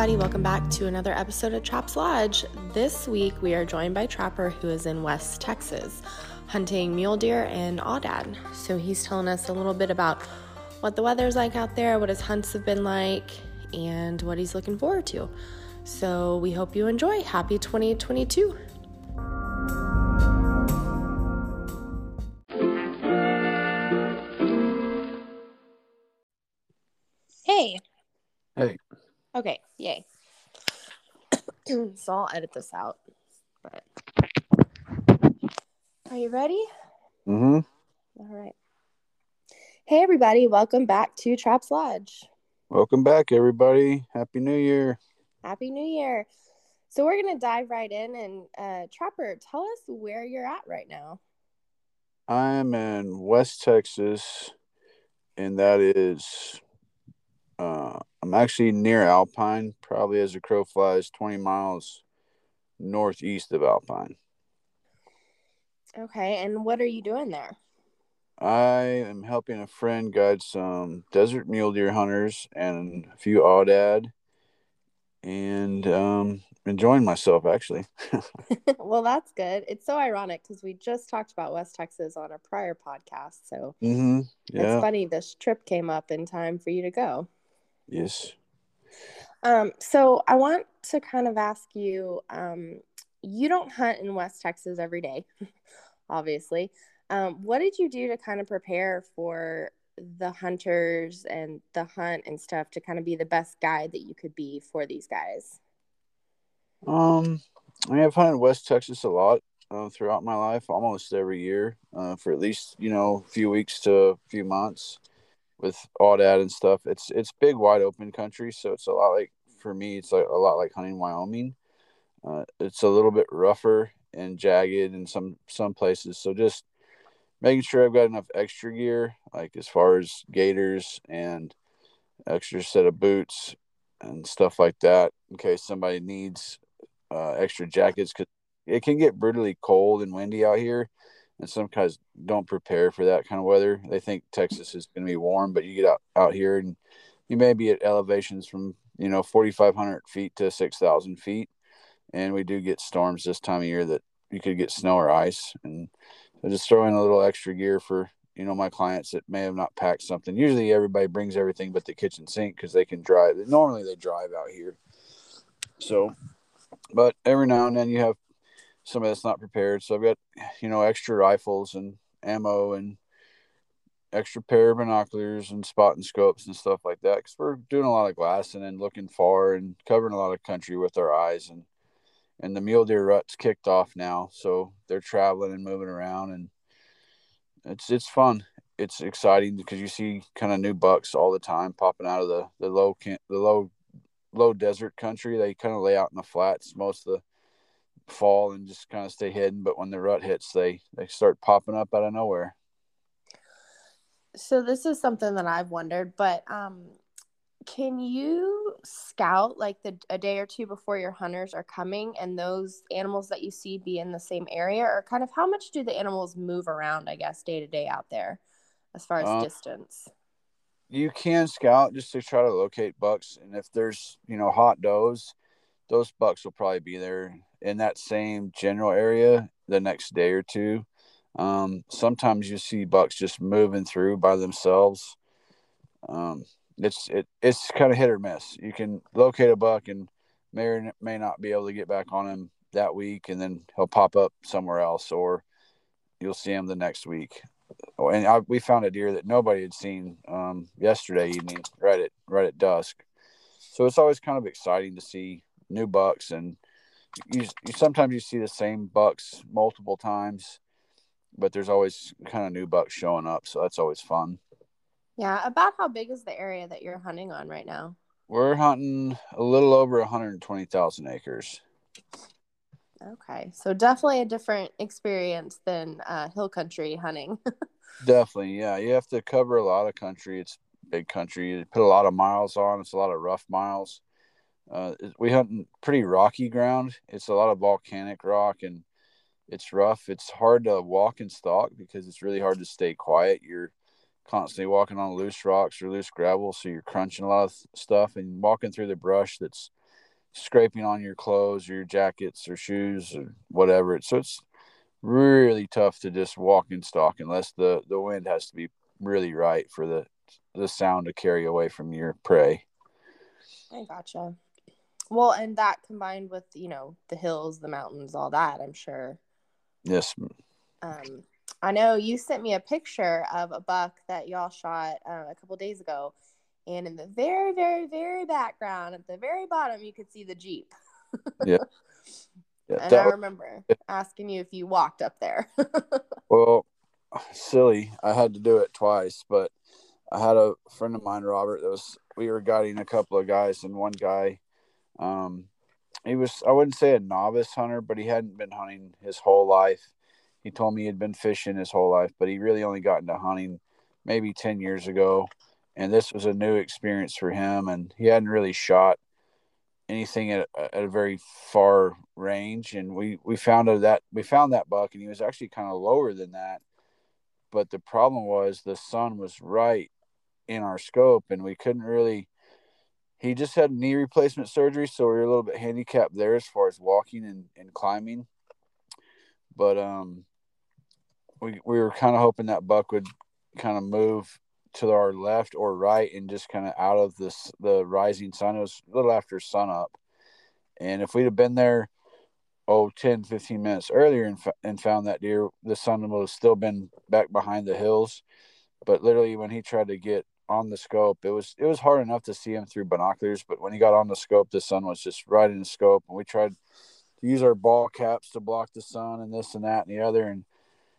everybody. Welcome back to another episode of Traps Lodge. This week we are joined by Trapper who is in West Texas hunting mule deer and aoudad. So he's telling us a little bit about what the weather's like out there, what his hunts have been like, and what he's looking forward to. So we hope you enjoy. Happy 2022. Hey. Hey. Okay, yay. So I'll edit this out. But are you ready? Mm-hmm. All right. Hey, everybody. Welcome back to Traps Lodge. Welcome back, everybody. Happy New Year. Happy New Year. So we're going to dive right in. And Trapper, tell us where you're at right now. I'm in West Texas, and that is, I'm actually near Alpine, probably as the crow flies, 20 miles northeast of Alpine. Okay. And what are you doing there? I am helping a friend guide some desert mule deer hunters and a few aoudad, and enjoying myself, actually. Well, that's good. It's so ironic because we just talked about West Texas on a prior podcast. So Mm-hmm. It's Yeah. funny this trip came up in time for you to go. Yes. So I want to kind of ask you, you don't hunt in West Texas every day, obviously. What did you do to kind of prepare for the hunters and the hunt and stuff to kind of be the best guide that you could be for these guys? I have hunted West Texas a lot throughout my life, almost every year, for at least a few weeks to a few months with aoudad and stuff. It's big, wide open country, so it's a lot like for me. It's like a lot like hunting Wyoming. It's a little bit rougher and jagged in some places. So just making sure I've got enough extra gear, like as far as gaiters and extra set of boots and stuff like that, in case somebody needs extra jackets, because it can get brutally cold and windy out here, and some guys don't prepare for that kind of weather. They think Texas is going to be warm, but you get out here and you may be at elevations from 4,500 feet to 6,000 feet, and we do get storms this time of year that you could get snow or ice. And so just throw in a little extra gear for my clients that may have not packed something. Usually everybody brings everything but the kitchen sink because they can drive. Normally they drive out here, so but every now and then you have somebody that's not prepared. So I've got, extra rifles and ammo and extra pair of binoculars and spotting scopes and stuff like that, because we're doing a lot of glassing and looking far and covering a lot of country with our eyes. And the mule deer rut's kicked off now, so they're traveling and moving around, and it's fun. It's exciting because you see kind of new bucks all the time popping out of the low desert country. They kind of lay out in the flats most of the fall and just kind of stay hidden, but when the rut hits, they start popping up out of nowhere. So this is something that I've wondered, but can you scout like a day or two before your hunters are coming and those animals that you see be in the same area, or kind of how much do the animals move around, I guess, day to day out there as far as distance? You can scout just to try to locate bucks, and if there's hot does, those bucks will probably be there in that same general area the next day or two. Sometimes you see bucks just moving through by themselves. It's kind of hit or miss. You can locate a buck and may or may not be able to get back on him that week, and then he'll pop up somewhere else, or you'll see him the next week. And we found a deer that nobody had seen yesterday evening, right at dusk. So it's always kind of exciting to see new bucks, and you sometimes you see the same bucks multiple times, but there's always kind of new bucks showing up, so that's always fun. Yeah, about how big is the area that you're hunting on right now? We're hunting a little over 120,000 acres. Okay, so definitely a different experience than hill country hunting. Definitely, yeah. You have to cover a lot of country. It's big country. You put a lot of miles on. It's a lot of rough miles. We hunt in pretty rocky ground. It's a lot of volcanic rock, and it's rough. It's hard to walk and stalk because it's really hard to stay quiet. You're constantly walking on loose rocks or loose gravel, so you're crunching a lot of stuff and walking through the brush that's scraping on your clothes or your jackets or shoes or whatever. So it's really tough to just walk and stalk unless the wind has to be really right for the sound to carry away from your prey. I gotcha. Well, and that combined with, the hills, the mountains, all that, I'm sure. Yes. Um, I know you sent me a picture of a buck that y'all shot a couple days ago, and in the very, very, very background, at the very bottom, you could see the Jeep. Yeah. Yeah. And I That was remember asking you if you walked up there. well silly. I had to do it twice, but I had a friend of mine, Robert, we were guiding a couple of guys, and one guy, um, he was, I wouldn't say a novice hunter, but he hadn't been hunting his whole life. He told me he had been fishing his whole life, but he really only got into hunting maybe 10 years ago. And this was a new experience for him. And he hadn't really shot anything at a very far range. And we found that buck, and he was actually kind of lower than that. But the problem was the sun was right in our scope, and we couldn't really. He just had knee replacement surgery, so we were a little bit handicapped there as far as walking and climbing. But we were kind of hoping that buck would kind of move to our left or right and just kind of out of the rising sun. It was a little after sun up, and if we'd have been there 10, 15 minutes earlier and found that deer, the sun would have still been back behind the hills. But literally, when he tried to get on the scope, it was hard enough to see him through binoculars. But when he got on the scope, the sun was just right in the scope, and we tried to use our ball caps to block the sun and this and that and the other. And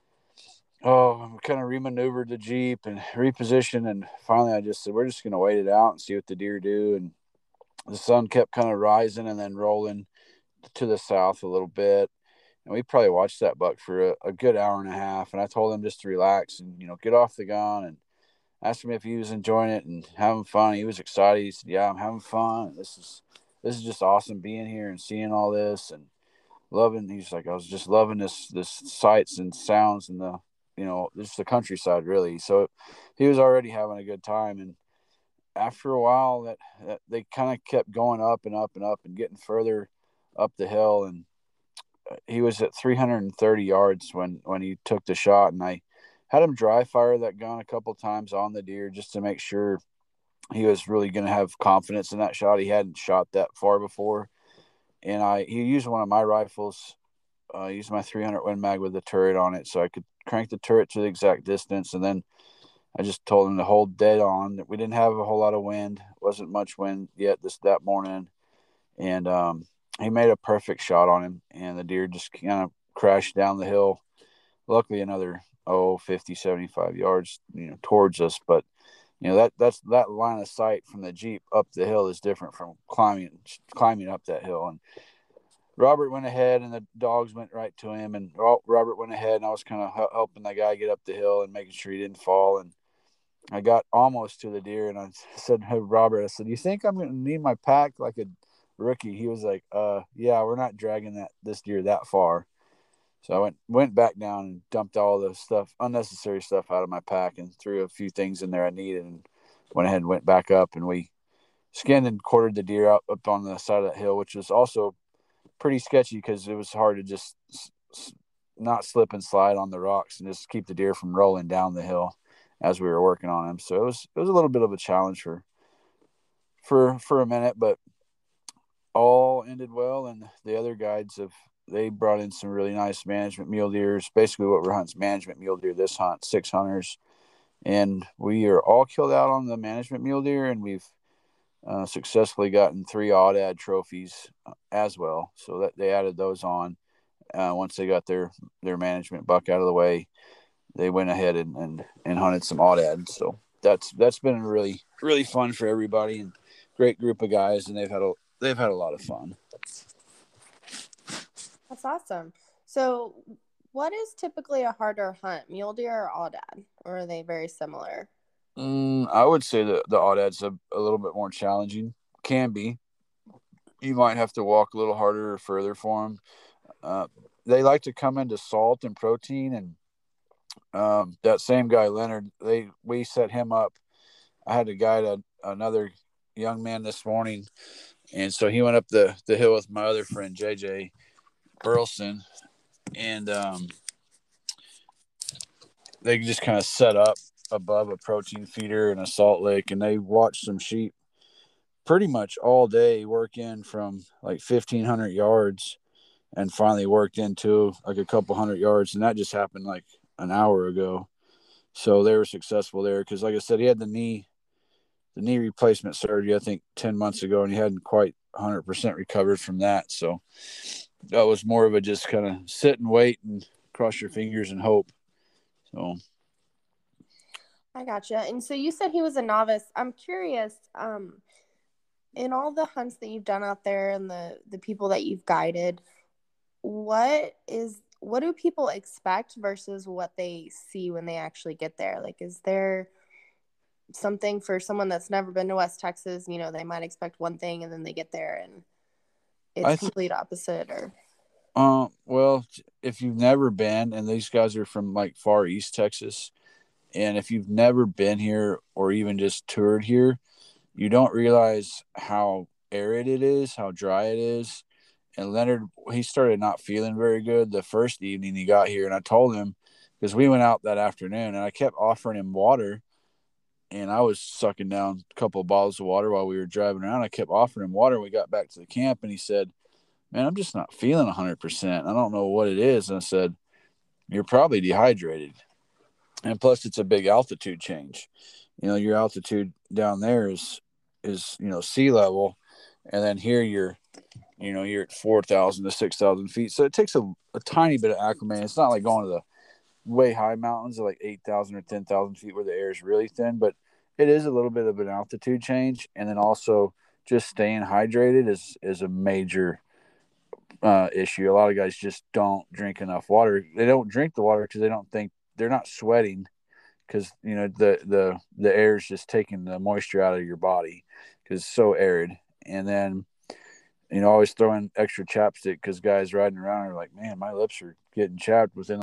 we kind of remaneuvered the Jeep and repositioned. And finally, I just said, we're just going to wait it out and see what the deer do. And the sun kept kind of rising and then rolling to the south a little bit. And we probably watched that buck for a good hour and a half. And I told him just to relax and, get off the gun, and asked him if he was enjoying it and having fun. He was excited. He said, "Yeah, I'm having fun. This is just awesome being here and seeing all this and loving." He's like, "I was just loving this sights and sounds and just the countryside really." So he was already having a good time. And after a while, that they kind of kept going up and up and up and getting further up the hill. And he was at 330 yards when he took the shot, and I had him dry fire that gun a couple times on the deer just to make sure he was really going to have confidence in that shot. He hadn't shot that far before, and he used one of my rifles. I used my 300 Win Mag with the turret on it, so I could crank the turret to the exact distance, and then I just told him to hold dead on. We didn't have a whole lot of wind, wasn't much wind yet that morning, and he made a perfect shot on him, and the deer just kind of crashed down the hill. Luckily, another 50, 75 yards, towards us. But that line of sight from the Jeep up the hill is different from climbing up that hill. And Robert went ahead, and the dogs went right to him. And Robert went ahead, and I was kind of helping the guy get up the hill and making sure he didn't fall. And I got almost to the deer, and I said, "Hey, Robert," I said, "You think I'm going to need my pack like a rookie?" He was like, "Yeah, we're not dragging this deer that far." So I went back down and dumped all the unnecessary stuff out of my pack, and threw a few things in there I needed, and went ahead and went back up, and we skinned and quartered the deer up on the side of that hill, which was also pretty sketchy because it was hard to just not slip and slide on the rocks and just keep the deer from rolling down the hill as we were working on him. So it was a little bit of a challenge for a minute, but all ended well. And the other guides they brought in some really nice management mule deers. Basically what we're hunting is management mule deer this hunt, 6 hunters. And we are all killed out on the management mule deer, and we've successfully gotten 3 aoudad trophies as well. So that they added those on once they got their management buck out of the way. They went ahead and hunted some aoudad. So that's been really really fun for everybody, and great group of guys, and they've had a lot of fun. That's awesome. So, what is typically a harder hunt, mule deer or aoudad, or are they very similar? I would say that the aoudad's a little bit more challenging. Can be. You might have to walk a little harder or further for them. They like to come into salt and protein, and that same guy Leonard, we set him up. I had to guide another young man this morning And so he went up the hill with my other friend, JJ Burleson, and they just kind of set up above a protein feeder and a salt lick, and they watched some sheep pretty much all day work in from like 1,500 yards and finally worked into like a couple hundred yards. And that just happened like an hour ago. So they were successful there because, like I said, he had the knee replacement surgery, I think 10 months ago, and he hadn't quite 100% recovered from that. So that was more of a just kind of sit and wait and cross your fingers and hope. So I gotcha. And so you said he was a novice. I'm curious, in all the hunts that you've done out there and the people that you've guided, what do people expect versus what they see when they actually get there? Like, is there something for someone that's never been to West Texas? They might expect one thing and then they get there and it's complete opposite. Or well, if you've never been, and these guys are from like far East Texas, and if you've never been here or even just toured here, you don't realize how arid it is, how dry it is. And Leonard, he started not feeling very good the first evening he got here. And I told him, because we went out that afternoon and I kept offering him water. And I was sucking down a couple of bottles of water while we were driving around. I kept offering him water. We got back to the camp and he said, "Man, I'm just not feeling 100%. I don't know what it is." And I said, "You're probably dehydrated. And plus, it's a big altitude change. Your altitude down there is sea level. And then here you're at 4,000 to 6,000 feet. So it takes a tiny bit of acclimating. It's not like going to the way high mountains, like 8,000 or 10,000 feet where the air is really thin, but it is a little bit of an altitude change. And then also just staying hydrated is a major issue. A lot of guys just don't drink enough water. They don't drink the water because they don't think they're not sweating because, the air is just taking the moisture out of your body because it's so arid. And then, always throwing extra chapstick because guys riding around are like, "Man, my lips are getting chapped within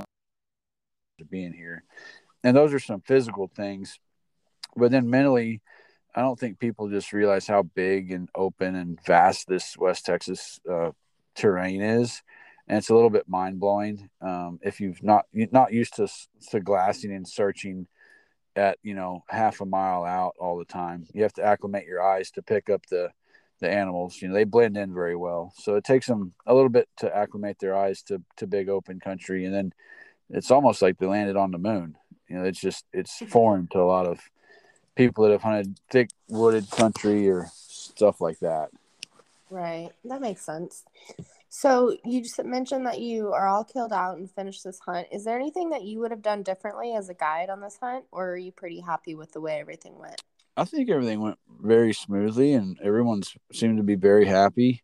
being here." And those are some physical things. But then mentally, I don't think people just realize how big and open and vast this West Texas terrain is. And it's a little bit mind blowing if you've not used to glassing and searching at half a mile out all the time. You have to acclimate your eyes to pick up the animals. They blend in very well, so it takes them a little bit to acclimate their eyes to big open country. And then it's almost like they landed on the moon. It's foreign to a lot of people that have hunted thick wooded country or stuff like that. Right, that makes sense. So you just mentioned that you are all killed out and finished this hunt. Is there anything that you would have done differently as a guide on this hunt, or are you pretty happy with the way everything went? I think everything went very smoothly and everyone's seemed to be very happy.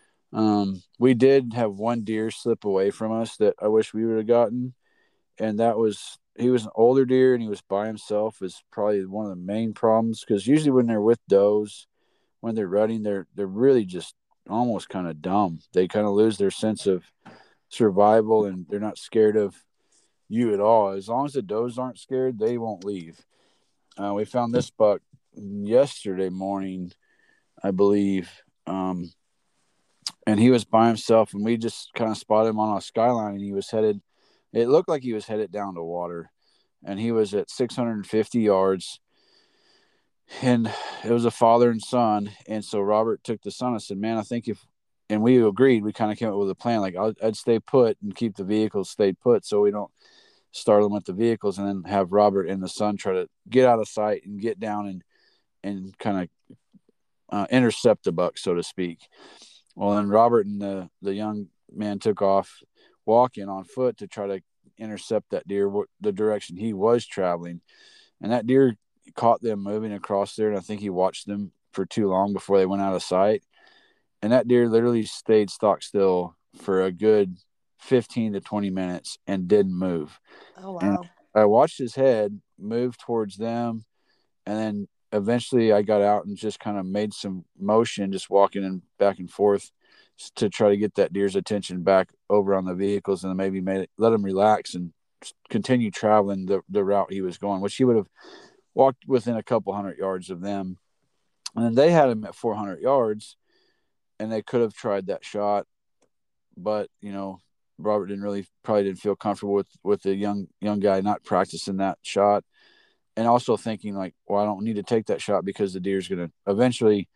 We did have one deer slip away from us that I wish we would have gotten. And he was an older deer and he was by himself is probably one of the main problems. Cause usually when they're with does, when they're running, they're really just almost kind of dumb. They kind of lose their sense of survival and they're not scared of you at all. As long as the does aren't scared, they won't leave. We found this buck yesterday morning, I believe. And he was by himself, and we just kind of spotted him on a skyline, and it looked like he was headed down to water, and he was at 650 yards, and it was a father and son. And so Robert took the son. I said, "Man, I think and we agreed, we kind of came up with a plan. Like I'd stay put and keep the vehicles stayed put so we don't startle them with the vehicles, and then have Robert and the son try to get out of sight and get down and kind of intercept the buck, so to speak." Well, then Robert and the young man took off walking on foot to try to intercept that deer the direction he was traveling. And that deer caught them moving across there, and I think he watched them for too long before they went out of sight. And that deer literally stayed stock still for a good 15 to 20 minutes and didn't move. Oh, wow. And I watched his head move towards them, and then eventually I got out and just kind of made some motion, just walking and back and forth to try to get that deer's attention back over on the vehicles, and then maybe let him relax and continue traveling the route he was going, which he would have walked within a couple hundred yards of them. And then they had him at 400 yards. and they could have tried that shot, but Robert probably didn't feel comfortable with the young guy not practicing that shot, and also thinking like, well, I don't need to take that shot because the deer's going to eventually,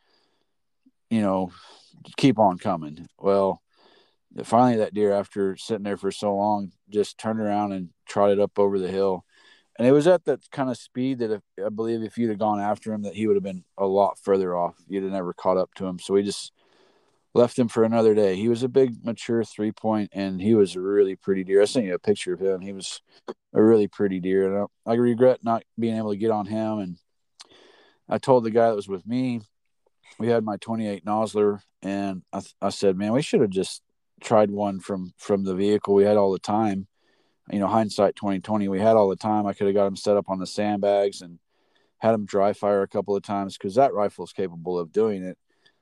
keep on coming. Well, finally that deer, after sitting there for so long, just turned around and trotted up over the hill. And it was at that kind of speed that I believe if you'd have gone after him, that he would have been a lot further off. You'd have never caught up to him. So we just left him for another day. He was a big, mature 3-point, and he was a really pretty deer. I sent you a picture of him. He was a really pretty deer. And I regret not being able to get on him. And I told the guy that was with me, we had my 28 Nosler, and I said, man, we should have just tried one from the vehicle. We had all the time. Hindsight 2020, we had all the time. I could have got him set up on the sandbags and had him dry fire a couple of times because that rifle is capable of doing it.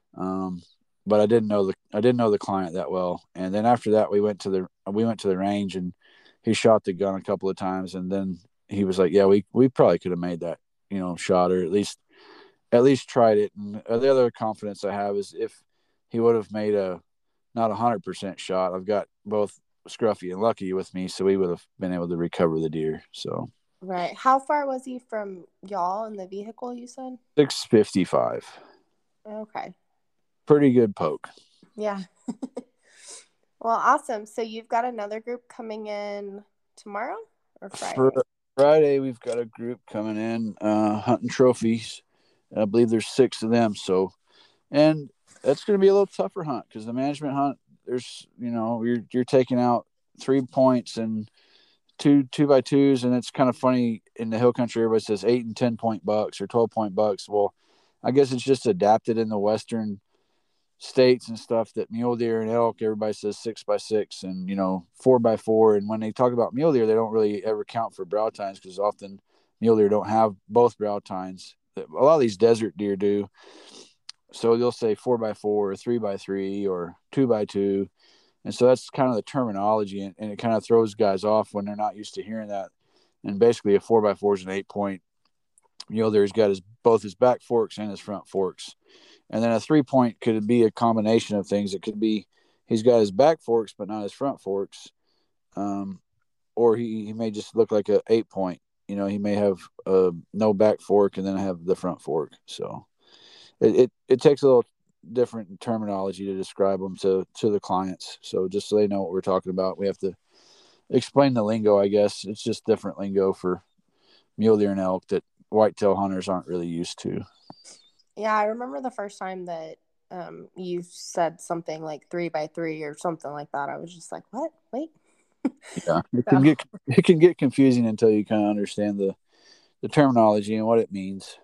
But I didn't know the client that well. And then after that, we went to the range, and he shot the gun a couple of times, and then he was like, yeah, we probably could have made that, shot, or at least tried it. And the other confidence I have is if he would have made a not 100% shot, I've got both Scruffy and Lucky with me, so we would have been able to recover the deer. So Right. How far was he from y'all in the vehicle, you said? 655. Okay. Pretty good poke. Yeah. Well, awesome. So you've got another group coming in tomorrow or Friday? For Friday, we've got a group coming in hunting trophies. I believe there's 6 of them. So, and that's going to be a little tougher hunt because the management hunt, there's, you're taking out 3 points and two by twos, and it's kind of funny in the hill country. Everybody says 8 and 10 point bucks or 12-point bucks. Well, I guess it's just adapted in the western states and stuff that mule deer and elk, everybody says 6x6 and 4x4. And when they talk about mule deer, they don't really ever count for brow tines because often mule deer don't have both brow tines. A lot of these desert deer do. So they'll say 4x4 or 3x3 or 2x2. And so that's kind of the terminology, and it kind of throws guys off when they're not used to hearing that. And basically a 4x4 is an 8-point mule deer. He's got both his back forks and his front forks. And then a 3-point could be a combination of things. It could be he's got his back forks but not his front forks, or he may just look like a 8-point. He may have no back fork and then have the front fork. So it takes a little different terminology to describe them to the clients. So just so they know what we're talking about, we have to explain the lingo. I guess it's just different lingo for mule deer and elk that whitetail hunters aren't really used to. Yeah, I remember the first time that you said something like 3x3 or something like that. I was just like, what? Wait. Yeah, it can get confusing until you kind of understand the terminology and what it means.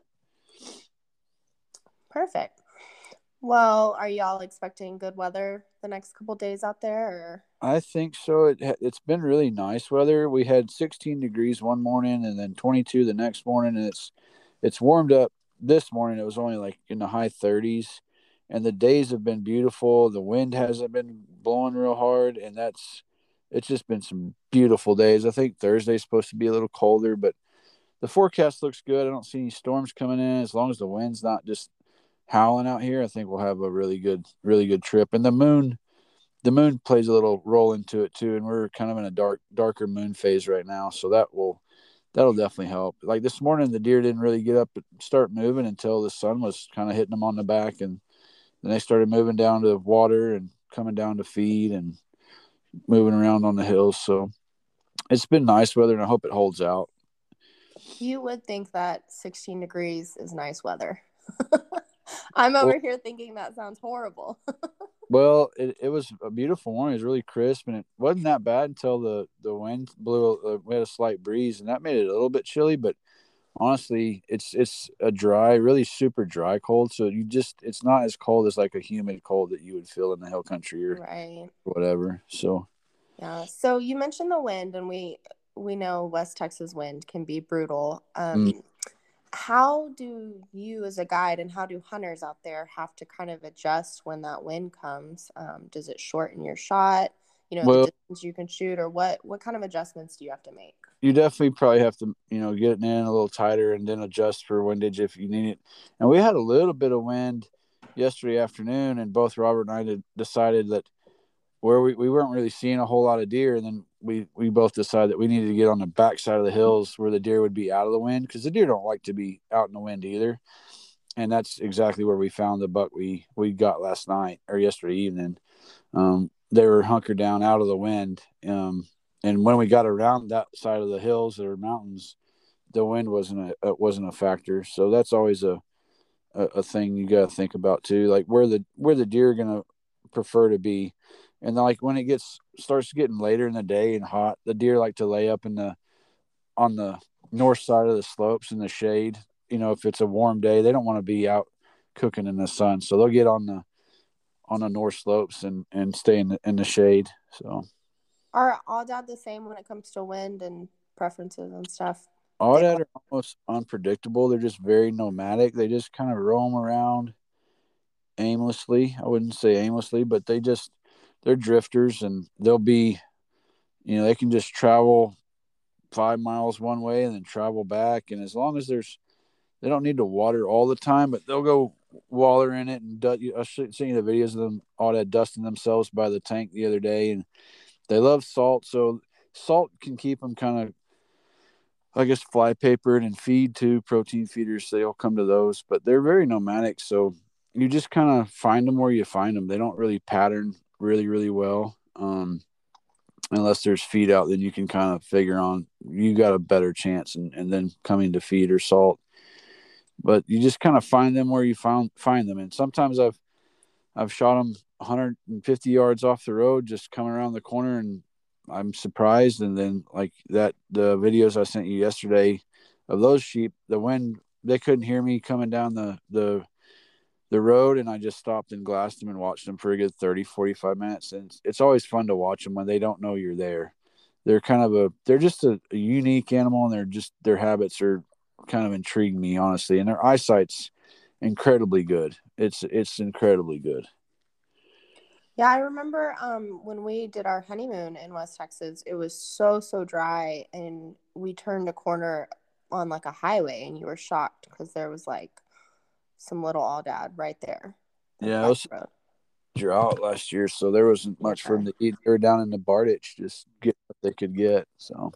Perfect. Well, are y'all expecting good weather the next couple days out there? Or? I think so. It's been really nice weather. We had 16 degrees one morning and then 22 the next morning, and it's warmed up. This morning it was only like in the high 30s, and the days have been beautiful. The wind hasn't been blowing real hard, and it's just been some beautiful days. I think Thursday's supposed to be a little colder, but the forecast looks good. I don't see any storms coming in. As long as the wind's not just howling out here, I think we'll have a really good trip. And the moon plays a little role into it too, and we're kind of in a darker moon phase right now, so that'll definitely help. Like this morning, the deer didn't really get up and start moving until the sun was kind of hitting them on the back, and then they started moving down to water and coming down to feed and moving around on the hills. So it's been nice weather, and I hope it holds out. You would think that 16 degrees is nice weather. I'm over here thinking that sounds horrible. Well, it was a beautiful morning. It was really crisp, and it wasn't that bad until the wind blew. We had a slight breeze, and that made it a little bit chilly. But honestly, it's a dry, really super dry cold. So it's not as cold as like a humid cold that you would feel in the hill country or right. whatever. So yeah. So you mentioned the wind, and we know West Texas wind can be brutal. How do you as a guide and how do hunters out there have to kind of adjust when that wind comes? Does it shorten your shot? The distance you can shoot, or what kind of adjustments do you have to make? You definitely probably have to, get it in a little tighter and then adjust for windage if you need it. And we had a little bit of wind yesterday afternoon, and both Robert and I decided that where we weren't really seeing a whole lot of deer, and then we both decided that we needed to get on the back side of the hills where the deer would be out of the wind, because the deer don't like to be out in the wind either. And that's exactly where we found the buck we got last night or yesterday evening. They were hunkered down out of the wind, and when we got around that side of the hills or mountains, the wind wasn't a factor. So that's always a thing you got to think about too, like where the deer are gonna prefer to be. And then, like when it starts getting later in the day and hot, the deer like to lay up in the on the north side of the slopes in the shade. If it's a warm day, they don't want to be out cooking in the sun, so they'll get on the north slopes and stay in the shade. So Are all dad the same when it comes to wind and preferences and stuff? They aoudad don't. are almost unpredictable. They're just very nomadic. They just kind of roam around aimlessly. I wouldn't say aimlessly, but they're drifters, and they'll be, they can just travel 5 miles one way and then travel back. And as long as they don't need to water all the time, but they'll go waller in it. And I seen the videos of them all that dusting themselves by the tank the other day, and they love salt. So salt can keep them kind of, I guess, fly papered, and feed too, protein feeders. They all come to those, but they're very nomadic. So you just kind of find them where you find them. They don't really pattern really, really well. Unless there's feed out, then you can kind of figure on you got a better chance, and then coming to feed or salt. But you just kind of find them where you find them. And sometimes I've shot them 150 yards off the road, just coming around the corner, and I'm surprised. And then like that, the videos I sent you yesterday of those sheep, the wind, they couldn't hear me coming down the road, and I just stopped and glassed them and watched them for a good 30, 45 minutes. And it's always fun to watch them when they don't know you're there. They're just a unique animal, and their habits are kind of intrigue me, honestly. And their eyesight's incredibly good. It's incredibly good. Yeah, I remember when we did our honeymoon in West Texas, it was so dry, and we turned a corner on like a highway, and you were shocked because there was like some little Aldad right there at the Yeah, it back was of the road. drought last year, so there wasn't much for them Okay. to eat. They were down in the Barditch, just get what they could get. So,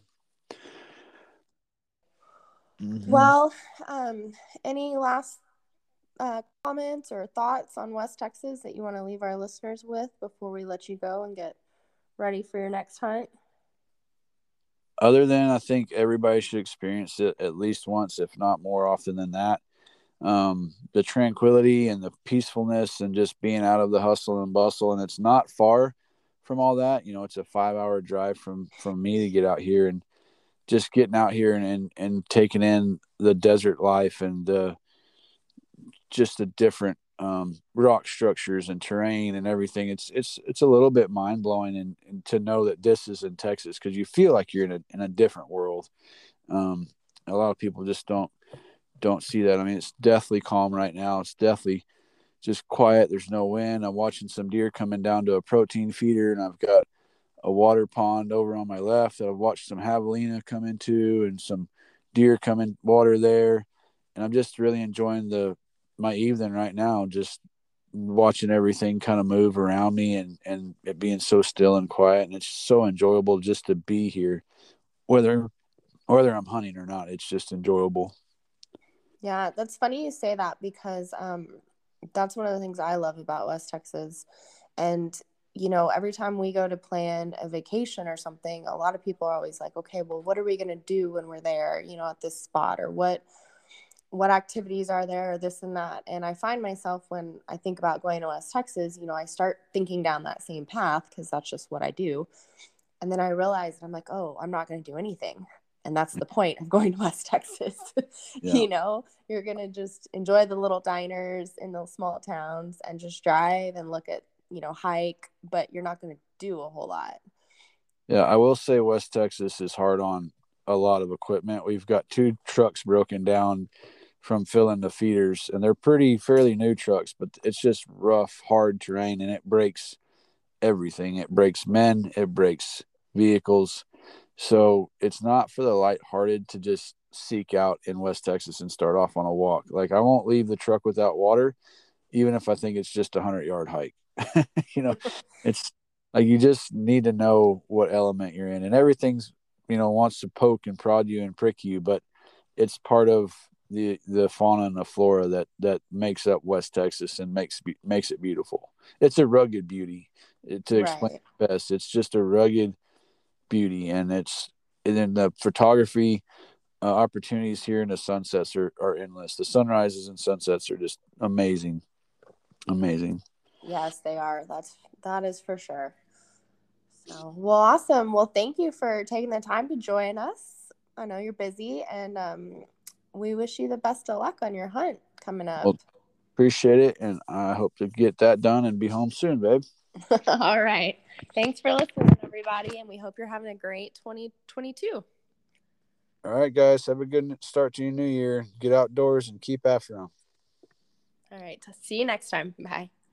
hmm Well, any last comments or thoughts on West Texas that you want to leave our listeners with before we let you go and get ready for your next hunt? other than I think everybody should experience it at least once, if not more often than that. The tranquility and the peacefulness, and just being out of the hustle and bustle. And it's not far from all that. It's a 5 hour drive from me to get out here, and just getting out here and taking in the desert life, and just the different rock structures and terrain and everything. It's a little bit mind blowing, and to know that this is in Texas, because you feel like you're in a different world. Um, a lot of people just don't see that. I mean, it's deathly calm right now. It's deathly just quiet. There's no wind. I'm watching some deer coming down to a protein feeder, and I've got a water pond over on my left that I've watched some javelina come into, and some deer come in water there. And I'm just really enjoying my evening right now, just watching everything kind of move around me, and it being so still and quiet. And it's so enjoyable just to be here, whether I'm hunting or not. It's just enjoyable. Yeah, that's funny you say that because that's one of the things I love about West Texas. And, every time we go to plan a vacation or something, a lot of people are always like, okay, well, what are we going to do when we're there, at this spot, or what activities are there, or this and that. And I find myself, when I think about going to West Texas, I start thinking down that same path because that's just what I do. And then I realized, I'm like, oh, I'm not going to do anything. And that's the point of going to West Texas. Yeah. You're going to just enjoy the little diners in those small towns and just drive and look at, hike, but you're not going to do a whole lot. Yeah, I will say West Texas is hard on a lot of equipment. We've got two trucks broken down from filling the feeders, and they're fairly new trucks, but it's just rough, hard terrain, and it breaks everything. It breaks men, it breaks vehicles. So it's not for the lighthearted to just seek out in West Texas and start off on a walk. Like, I won't leave the truck without water, even if I think it's just a 100-yard hike. you know, it's like you just need to know what element you're in, and everything's wants to poke and prod you and prick you, but it's part of the fauna and the flora that makes up West Texas and makes it beautiful. It's a rugged beauty. To explain Right. it best, it's just a rugged beauty, and then the photography opportunities here in the sunsets are endless. The sunrises and sunsets are just amazing, amazing. Yes, they are. That is for sure. So, well, awesome. Well, thank you for taking the time to join us. I know you're busy, and we wish you the best of luck on your hunt coming up. Well, appreciate it, and I hope to get that done and be home soon, babe. All right. Thanks for listening, everybody, and we hope you're having a great 2022. All right, guys, have a good start to your new year. Get outdoors and keep after them. All right. See you next time. Bye.